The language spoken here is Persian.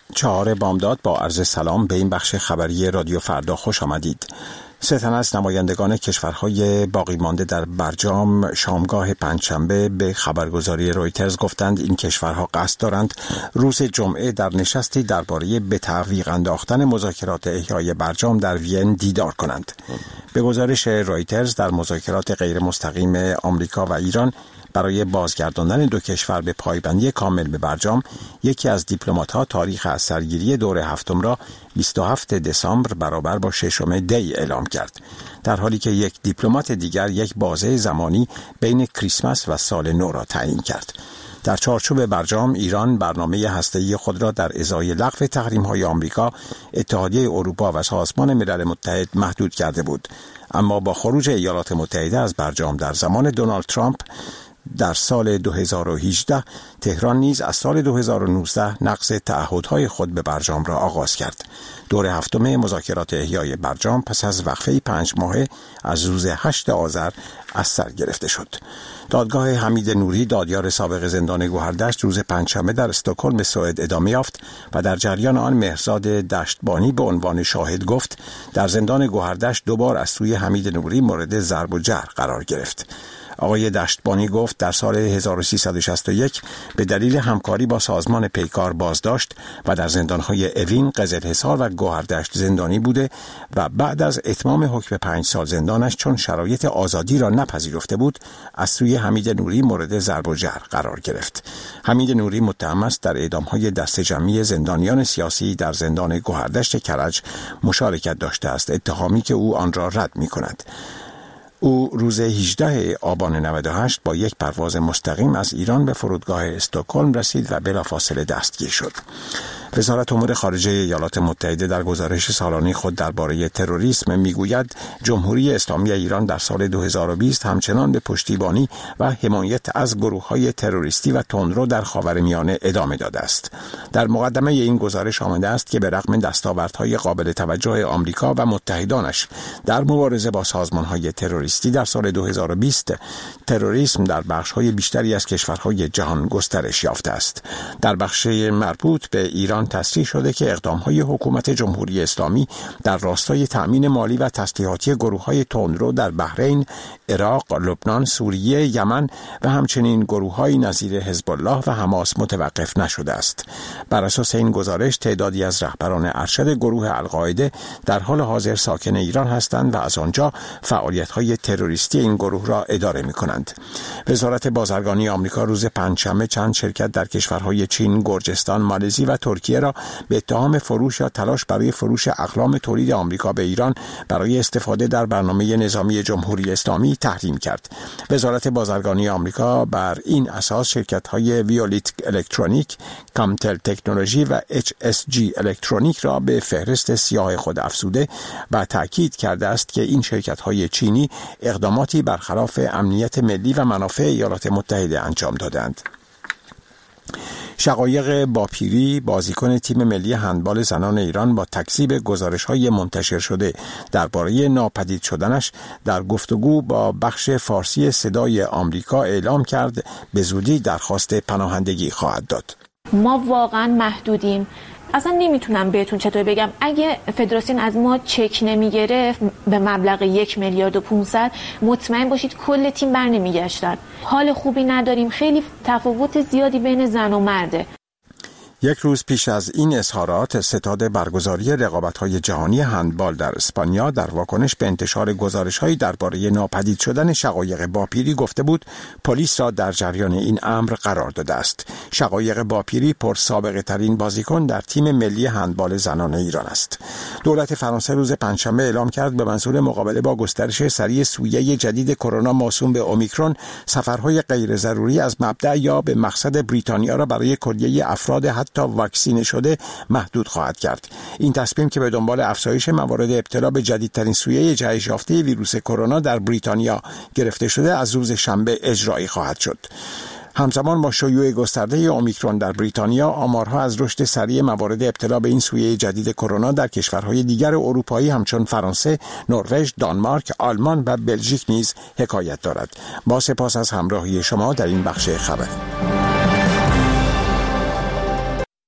4 بامداد با عرض سلام به این بخش خبری رادیو فردا خوش آمدید. 3 تن از نمایندگان کشورهای باقی مانده در برجام شامگاه پنجشنبه به خبرگزاری رویترز گفتند این کشورها قصد دارند روز جمعه در نشستی درباره به تعویق انداختن مذاکرات احیای برجام در وین دیدار کنند. به گزارش رویترز در مذاکرات غیر مستقیم آمریکا و ایران برای بازگرداندن 2 کشور به پایبندی کامل به برجام، یکی از دیپلمات‌ها تاریخ از سرگیری دور 7 را 27 دسامبر برابر با 6 دی اعلام کرد، در حالی که یک دیپلمات دیگر یک بازه زمانی بین کریسمس و سال نو را تعیین کرد. در چارچوب برجام، ایران برنامه هسته‌ای خود را در ازای لغو تحریم‌های آمریکا، اتحادیه اروپا و سازمان ملل متحد محدود کرده بود، اما با خروج ایالات متحده از برجام در زمان دونالد ترامپ در سال 2018 تهران نیز از سال 2019 نقض تعهدهای خود به برجام را آغاز کرد. دور 7 مذاکرات احیای برجام پس از وقفه 5 ماهه از روز 8 آذر از سر گرفته شد. دادگاه حمید نوری، دادیار سابق زندان گوهردشت، روز پنجشنبه در استکهلم سوئد ادامه یافت و در جریان آن مهرزاد دشتبانی به عنوان شاهد گفت در زندان گوهردشت 2 بار از سوی حمید نوری مورد ضرب و جرح قرار گرفت. آقای دشتبانی گفت در سال 1361 به دلیل همکاری با سازمان پیکار بازداشت و در زندانهای اوین، قزلحصار و گوهردشت زندانی بوده و بعد از اتمام حکم 5 سال زندانش چون شرایط آزادی را نپذیرفته بود از سوی حمید نوری مورد ضرب و جرح قرار گرفت. حمید نوری متهم است در اعدامهای دسته جمعی زندانیان سیاسی در زندان گوهردشت کرج مشارکت داشته است، اتهامی که او آن را رد می‌کند. او روز 18 آبان 98 با یک پرواز مستقیم از ایران به فرودگاه استکهلم رسید و بلافاصله دستگیر شد. وزارت امور خارجه ایالات متحده در گزارش سالانه خود درباره تروریسم میگوید جمهوری اسلامی ایران در سال 2020 همچنان به پشتیبانی و حمایت از گروه‌های تروریستی و تندرو در خاورمیانه ادامه داده است. در مقدمه این گزارش آمده است که به رغم دستاوردهای قابل توجه آمریکا و متحدانش در مبارزه با سازمان‌های تروریستی در سال 2020 تروریسم در بخش‌های بیشتری از کشورهای جهان گسترش یافته است. در بخش مربوط به ایران تصریح شده که اقدام‌های حکومت جمهوری اسلامی در راستای تأمین مالی و تسلیحاتی گروه‌های تندرو در بحرین، عراق، لبنان، سوریه، یمن و همچنین گروه‌های نظیر حزب الله و حماس متوقف نشده است. بر اساس این گزارش تعدادی از رهبران ارشد گروه القاعده در حال حاضر ساکن ایران هستند و از آنجا فعالیت‌های تروریستی این گروه را اداره می‌کنند. وزارت بازرگانی آمریکا روز پنجشنبه چند شرکت در کشورهای چین، گرجستان، مالزی و ترکیه را به اتهام فروش یا تلاش برای فروش اقلام تولید آمریکا به ایران برای استفاده در برنامه نظامی جمهوری اسلامی تحریم کرد. وزارت بازرگانی آمریکا بر این اساس شرکت‌های ویولیت الکترونیک، کامتل تکنولوژی و HSG الکترونیک را به فهرست سیاه خود افزوده و تأکید کرده است که این شرکت‌های چینی اقداماتی برخلاف امنیت ملی و منافع ایالات متحده انجام دادند. شقایق باپیری، بازیکن تیم ملی هندبال زنان ایران، با تکذیب گزارش‌های منتشر شده درباره ناپدید شدنش در گفتگو با بخش فارسی صدای آمریکا اعلام کرد به زودی درخواست پناهندگی خواهد داد. ما واقعا محدودیم. اصلا نمیتونم بهتون چطور بگم، اگه فدراسیون از ما چک نمیگرفت به مبلغ 1,500,000 مطمئن باشید کل تیم بر نمیگشتن. حال خوبی نداریم، خیلی تفاوت زیادی بین زن و مرده. یک روز پیش از این اظهارات، ستاد برگزاری رقابت‌های جهانی هندبال در اسپانیا در واکنش به انتشار گزارش‌هایی درباره ناپدید شدن شقایق باپیری گفته بود پلیس را در جریان این امر قرار داده است. شقایق باپیری پرسابقه ترین بازیکن در تیم ملی هندبال زنان ایران است. دولت فرانسه روز پنجشنبه اعلام کرد به منظور مقابله با گسترش سریع سویه جدید کرونا موسوم به اومیکرون، سفرهای غیر ضروری از مبدأ یا به مقصد بریتانیا را برای کلیه افراد تا واکسینه شده محدود خواهد کرد. این تصمیم که به دنبال افزایش موارد ابتلا به جدیدترین سویه جهش یافته ویروس کرونا در بریتانیا گرفته شده از روز شنبه اجرایی خواهد شد. همزمان با شیوع گسترده اومیکرون در بریتانیا، آمارها از رشد سریع موارد ابتلا به این سویه جدید کرونا در کشورهای دیگر اروپایی همچون فرانسه، نروژ، دانمارک، آلمان و بلژیک نیز حکایت دارد. با سپاس از همراهی شما در این بخش خبر.